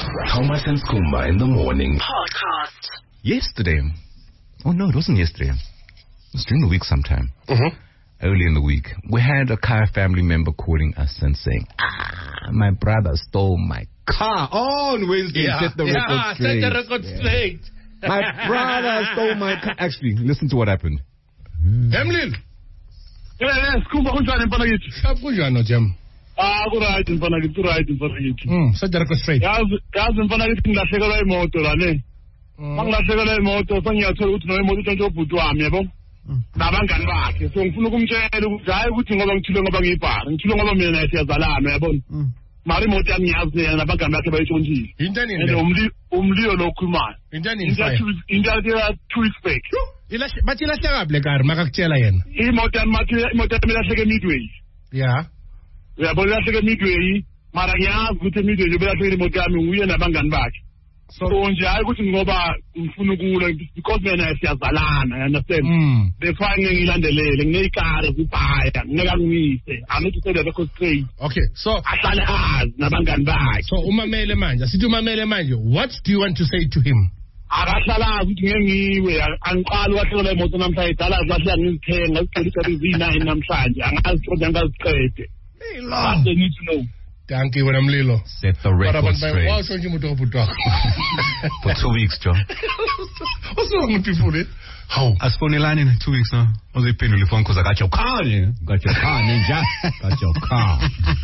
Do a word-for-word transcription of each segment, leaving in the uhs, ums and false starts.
Thomas and Skumba in the morning. Podcast. Yesterday, oh no, it wasn't yesterday. It was during the week sometime. Mm-hmm. Early in the week, we had a Kaya family member calling us and saying, ah, my brother stole my car on Wednesday. Yeah, set the yeah, record straight. set the record Yeah. straight. My brother stole my car. Actually, listen to what happened. Emlil, Eh, Skumba kunjani mfana kithi? kunjani Jam? Ah, ku right mfana kithi, right mfana kithi. Mm, set the record straight. Yazi, yazi mfana kithi ngilahlekelwa imoto la ne. Mangilahlekelwa imoto sengiyathola ukuthi no imoto itshontshe ubhuti wami yabo. Nabangani bakhe. So ngifuna ukumtshela ukuthi hayi ukuthi ngoba ngithule ngoba ngiyibhara, ngithule ngoba mina siyazalana yabona. Mari imoto yami ngiyazi yena nabangani bakhe bayitshontshile. Intani And le? umli umliyo lokhu imali. Intani Into fire? into ya two weeks back. Ilahle bathi ilahleka ble car makakutshela yena. Imoto yami imoto yami ilahleke midway. Yeah. Uyabona ilahleke midway. Mara ngiyazi ukuthi midway ubelahlekile imoto yami nguye nabangani bakhe. So nje hayi ukuthi ngoba ngifuna ukula because mina siyazalana, you understand? Mm. Befane ngilandelele nginekari kubhaya ngeka ngise anothi sele bekho straight Okay, so ahlale hazi nabangani bakhe. so umamele manje, sithi umamele manje, what do you want to say to him? Akahlala ukuthi ngengiwe angiqala wahlala imoto namhlanje idala zahle ngizithenga sicela V nine namhlanje angazi ukuthi angaziqede. Hey But they need to know. Thank you wena Mlilo. Set the record straight. Wow, shonje umuntu obhuti wakho. For two weeks, John. What's wrong with people? Eh? How? Asifonelani in two weeks now. Uziphendula ifone because I got your car. Got your car, ninja. Got your car.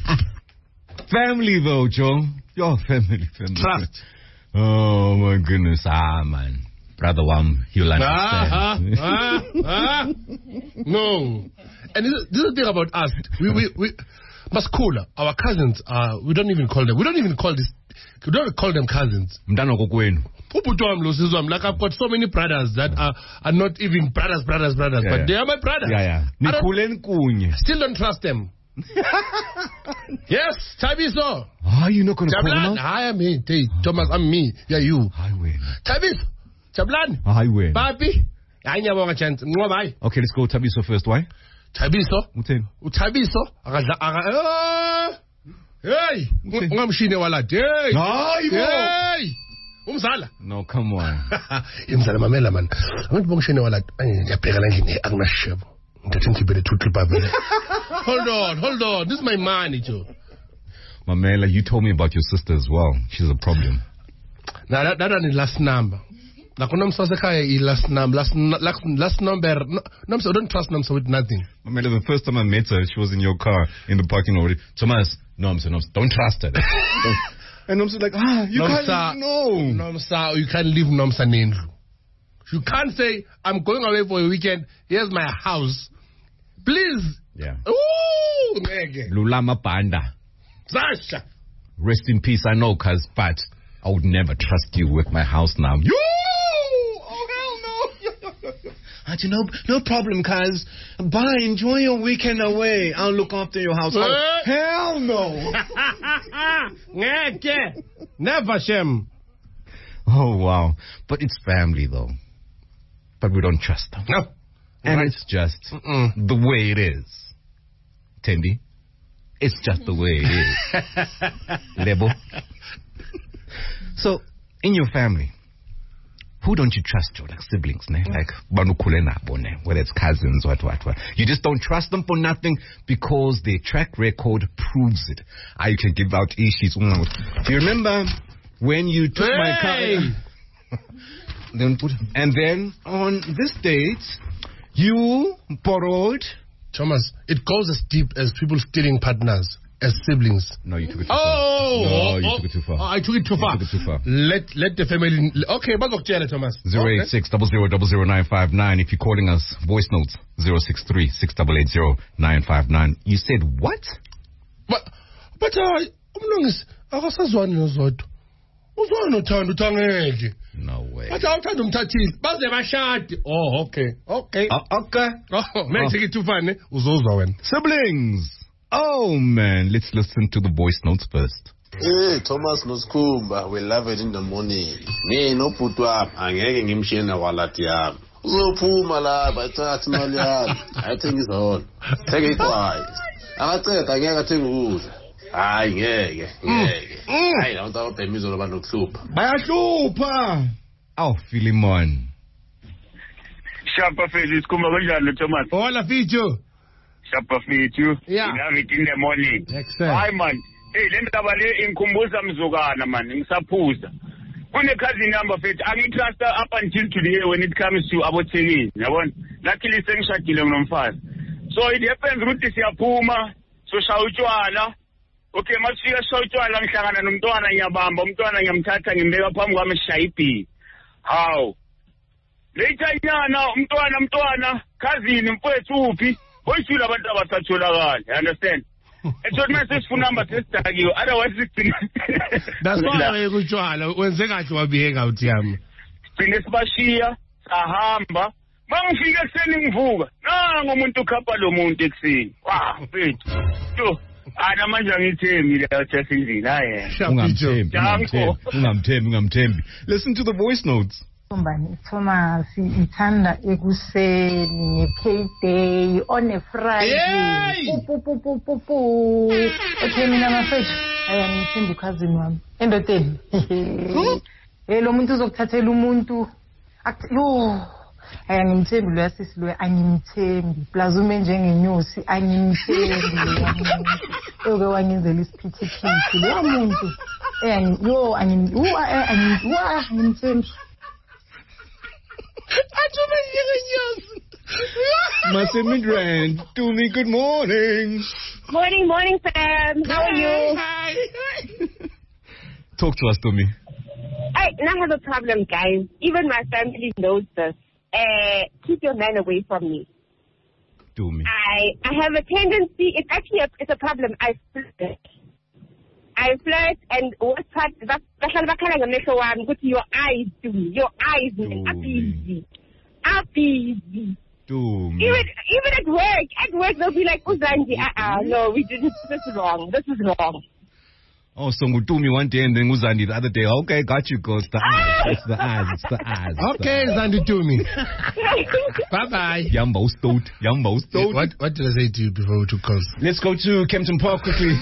Family though, Joe. Your family, family. Trust. Oh my goodness, ah man. Brother Wam, he'll understand. Ah, ah, ah. No. And this, this is the thing about us. We, we, we, Maskula, our cousins, uh, we don't even call them, we don't even call this, we don't call them cousins. Mntana kokwenu. Like I've got so many brothers that are, are not even brothers, brothers, brothers, Yeah, but yeah. they are my brothers. Yeah, yeah. I don't- Nikhuleni kunye. Still don't trust them. Yes, Tabiso. Ah, you not gonna call Jablan, him out? I am me. Hey, Thomas, I'm me. Yeah, you. Highway. Tabiso. Jablan. Highway. Papi. Ayanyabonga chance. Ngobai. Okay, let's go Tabiso first. Why? Tabiso. Utheni? Utabiso. Akadla aka. Hey, ungamshine walathi. Hey. Hayi bo. Hey. Umzala. No, come on. Imzala mamela man. Abantu bongishine walathi. Ngiyabheka la endlini akunashebo. Ngithi ngibele two triple vele. Hold on, hold on. This is my money, Joe. Mamela, you told me about your sister as well. She's a problem. Now that that one is last number. Nakunom Sasekaya is last number. Last last last number. No, no, so don't trust Namsa with nothing. Mamela, the first time I met her, she was in your car in the parking lot. Thomas, no, I'm saying, no, don't trust her. Don't. And I'm like, ah, you Nomsa, can't, no. Nomsa, you can't leave Nomsa Nendru. You can't say, I'm going away for a weekend. Here's my house. Please. Yeah. Ooh, nigga. Lulama Panda. Sasha. Rest in peace, I know, cuz, but I would never trust you with my house now. You! Oh, hell no. I you know, no problem, cuz. Bye, enjoy your weekend away. I'll look after your house. Oh, hell no. Nigga. Never, Shem. Oh, wow. But it's family, though. But we don't trust them. No. And Right. it's just Mm-mm. the way it is. Tendi, it's just the way it is. Lebo. So, in your family, who don't you trust? Your like siblings, ne? Like banukule nabo, ne? Whether it's cousins, what, what, what. You just don't trust them for nothing because their track record proves it. Ah, you can give out issues. Do you remember when you took Hey! my car? Then put, and then on this date, you borrowed. Thomas, it goes as deep as people stealing partners, as siblings. No, you took it too Oh, far. No, oh, you oh, took it too far. Oh, I took it too You far. took it too far. Let let the family. Okay, but okay, Thomas. Zero eight six double zero double zero nine five nine. If you're calling us, voice notes zero six three six double eight zero nine five nine. You said what? But but uh, umlungisi akasazwani nozodwa. Uzwana nothando uthangeke. No way. Bathi awuthanda umthathile. Baze bashadi. Oh, okay. Okay. Uh, okay. Oh, man, take it too far, ne? Uzozwa wena. Siblings. Oh man, let's listen to the voice notes first. Hey, Thomas Noskumba, we love it in the morning. Me no put up, angeke ngimshiye nawalathi yami. Uzophuma la, bathatha imali yami. I think it's all. Take it twice. Angaceda angeke athenge ukudla. Hayi ngeke, ngeke. Hayi abantu ababhemizo labantu kuhlupha. Bayahlupha. Aw, Philemon. Shapa Fethu sikhumba kanjani Thomas? Hola Fethu. Shapa Fethu. Yeah. We have it in the morning. Excellent. Hayi man. Hey, le ndaba le ingikhumbuza mzukana man, ngisaphuza. Kune cousin number Fethu, angitrust up until today when it comes to abothekeni, yabona? Luckily sengishadile nomfazi. So it happens ukuthi siyaphuma, so shawutshwala. Okay, masifika shawutshwala ngihlangana nomntwana ngiyabamba, umntwana ngiyamthatha ngimbeka phambi kwami shayibhi. How? Later nyana umntwana umntwana cousin mfowethu uphi? Oyishula abantu abasatholakala, you understand? It's what my sister number sister you. Otherwise that's why ukutshwala wenze kahle wabiyeka uthi yami. Phinde sibashiya sahamba. Mangifika ekseni ngivuka. Nangu umuntu ukhapha lo muntu ekseni. Wow, mfethu. To ana manje angithembi la thasizini hayi. Ungamthembi, ungamthembi, ungamthembi. Listen to the voice notes. Kumbani Thomas ithanda ekuseni payday on a Friday. Pu pu pu pu pu. Okay mina mafethu ayangithembi cousin wami. Endodeni. Eh lo muntu uzokuthathela umuntu. Yo. Ayangimthembi lo yasisi lo angimthembi. Plazume njengenyosi angimthembi. Oke wangenzela isiphithiphithi lo muntu. Eh yo angim yo angim yo angimthembi. Masemidran, to me, good morning. Morning, morning, fam. How are you? Hi, hi. Talk to us, Tommy. I, I have a problem, guys. Even my family knows this. Uh, keep your man away from me. To me. I I have a tendency. It's actually a, it's a problem. I flirt. I flirt, and what's part? That's your eyes to me. Your eyes, are busy, are busy. Even even at work, at work they'll be like, Uzanji, uh uh, no, we did this. This is wrong. This is wrong. Oh, so Ngutumi one day and then Uzandi the other day. Okay, got you, girls. The eyes. It's the eyes. It's the eyes. Okay, Zandi Tumi. Bye bye. Yambo stout. Yambo stout. What what did I say to you before we took calls? Let's go to Kempton Park quickly.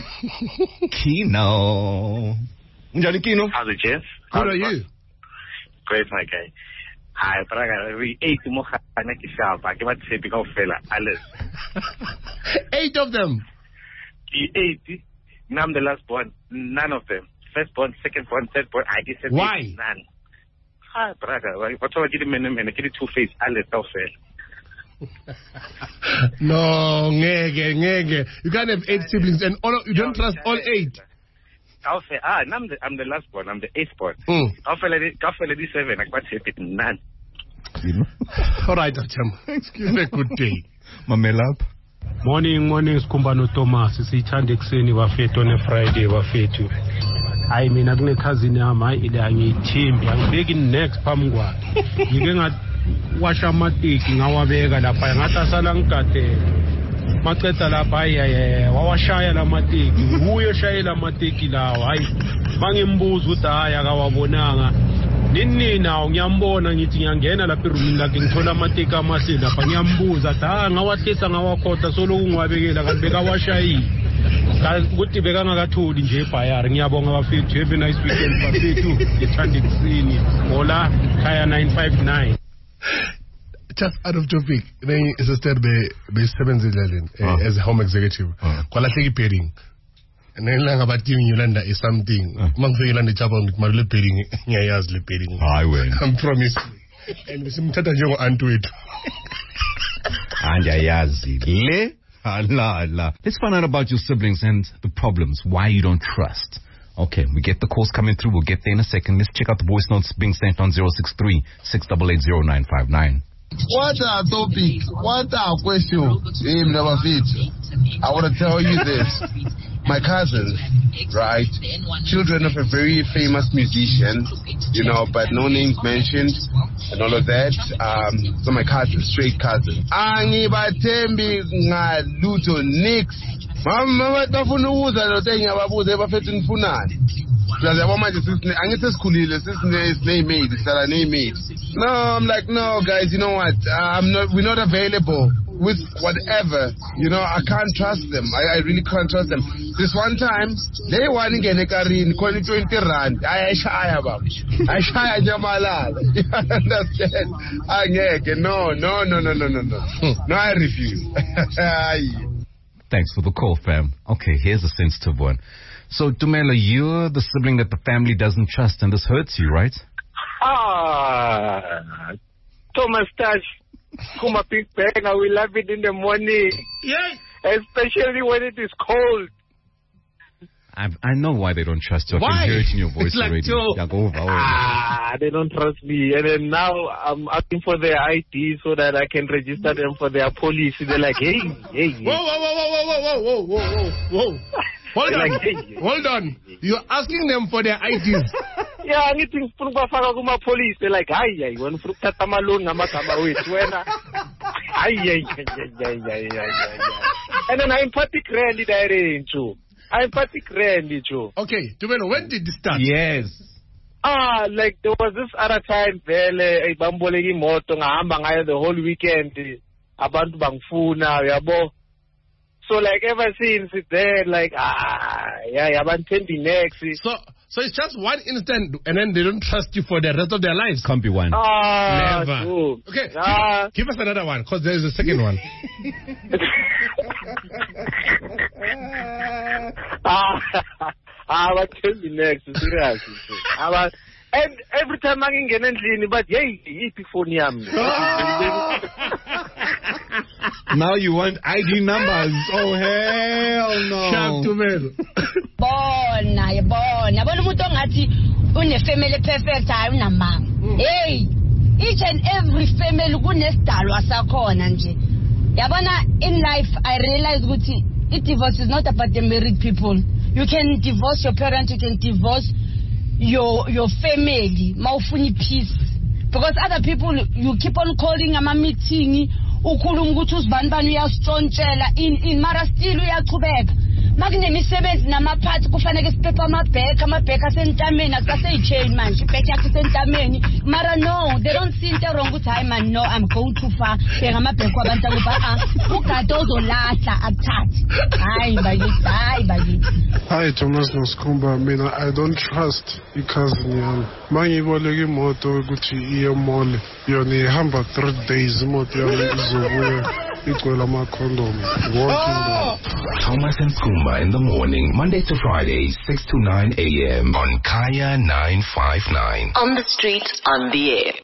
Kino. Unjani Kino? How's it, Jeff? Who are you? Great, my guy. Hi, Praga. We ate more than I give it to say fella. Eight of them. The eight. Now I'm the last born. None of them. First born, second born, third born. I just said why? None. Hi, Praga. What's all I did a minute and I get it two face. I let off No, ngege, ngege. You can't have eight siblings and all. You don't trust all eight. I'll say, ah, I'm the, I'm the last born. I'm the eighth born. Mm. I'll say, I'll say seven. I can't say it. None. All right, Acham. Excuse me. Good day. Mamelab. Morning, morning, Skumbano Thomas. Sithanda ekuseni bafethu on a Friday bafethu. Hayi mina kune cousin yami hayi ile angiyithembi angibeki next phambi kwakhe. Ngike ngawasha amatiki ngawabeka lapha ngathi asala ngigadela. Maqeda lapha hayi wawashaya lamatiki. Uye oshayela amatiki lawo hayi mangimbuza ukuthi hayi akawabonanga. Nini nawo ngiyambona ngithi ngiyangena lapha eroomini lakhe ngithola amateki amahle lapha ngiyambuza athi ha ngawahlisa ngawakhotha solo kungiwabekela kanti bekawashayile. Ukuthi bekangakatholi nje ebhayari ngiyabonga bafethu have a nice weekend bafethu ngithanda ekuseni hola khaya nine five nine. Just out of topic, then sister be be sebenzile uh, as a home executive kwalahleka ibedding and then langa bathi Yolanda is something mangifike Yolanda chapa ngithi le bedding ngiyayazi le bedding hayi wena I promise and simthatha njengo aunt wethu anjayazi le halala. Let's find out about your siblings and the problems, why you don't trust. Okay, we get the calls coming through. We'll get there in a second. Let's check out the voice notes being sent on zero six three, six eight eight, zero nine five nine. What a topic, what a question. I want to tell you this. My cousins, right, children of a very famous musician, you know, but no names mentioned and all of that. Um, so my cousins, straight cousins. Angibathembi ngaluto nix. Mama batafuna ukuza lo tenga babuze bafethu nifunani. Plus yabo manje sisine angithi sikhulile sisine name made, sala name made. No, I'm like, no guys, you know what? I'm not we're not available. with whatever. You know, I can't trust them. I, I really can't trust them. This one time, they want to get a car in twenty rand. I shaya bab. I shaya jamalal. You understand? I no, no, no, no, no, no, no. No, I refuse. Thanks for the call, fam. Okay, here's a sensitive one. So, Tumelo, you're the sibling that the family doesn't trust, and this hurts you, right? Ah, Thomas Touch, Kuma Big Bang, I will love it in the morning. Yes. Especially when it is cold. I I know why they don't trust you. I Why? can hear it in your voice It's like already. Joe. Yeah, go over, over. Ah, they don't trust me. And then now I'm asking for their I D so that I can register them for their police. They're like, hey, hey, hey. Whoa, whoa, whoa, whoa, whoa, whoa, whoa, whoa, whoa. Hold on, Like, hey, hey. hold on. You're asking them for their I Ds. Yeah, ngithi ngifuna ukubafaka kuma police. They're like, hayi hayi wena ufuna ukuthatha amalungu ngamagama wethu wena. Hayi hayi hayi hayi hayi. And then I'm party grand direct too. I'm party grand too. Okay, Tumelo, when did this start? Yes. Ah, like there was this other time vele ibamboleka imoto ngahamba ngayo the whole weekend. Abantu bangifuna uyabo. So like ever since it's there, like ah yeah, yabantendi next. So so it's just one instant, and then they don't trust you for the rest of their lives. Can't be one. Ah, Never. true. Okay, Ah. give, give us another one, because there is a second one. ah, ah, batendi next, seriously. Ah, and every time I can get endlini, but hey, yipi phone yami. Now you want I D numbers. Oh, hell no. Sharp Tumelo. Bona, yabona. Yabona umuntu ongathi une family perfect hayi unamanga. Hey, each and every family kunesidalwa sakhona nje. Yabona, in life I realize ukuthi divorce is not about the married people. You can divorce your parents, you can divorce your your family. Mawufuna peace. Because other people, you keep on calling ama meeting, ukhuluma ukuthi usibanibani uyasitshontshela in in mara still uyachubeka. Makunemisebenzi namaphathi kufanele siphepha amabheka amabheka asentameni akusaseyichain manje ibheka yakho sentameni mara no, they don't see into wrong ukuthi hayi man, no, I'm going too far bheka amabheka wabantu akuba ah ugade ozolahla akuthathi hayi bakithi hayi bakithi. Hi Thomas Noskumba, mina I don't trust i-cousin yami. Mangiyiboleka imoto ukuthi iye mall yona ihamba three days imoto yami izobuya igcwele ama-condom. Thomas and Skumba in the morning, Monday to Friday, six to nine a.m. on Kaya nine five nine. On the street, on the air.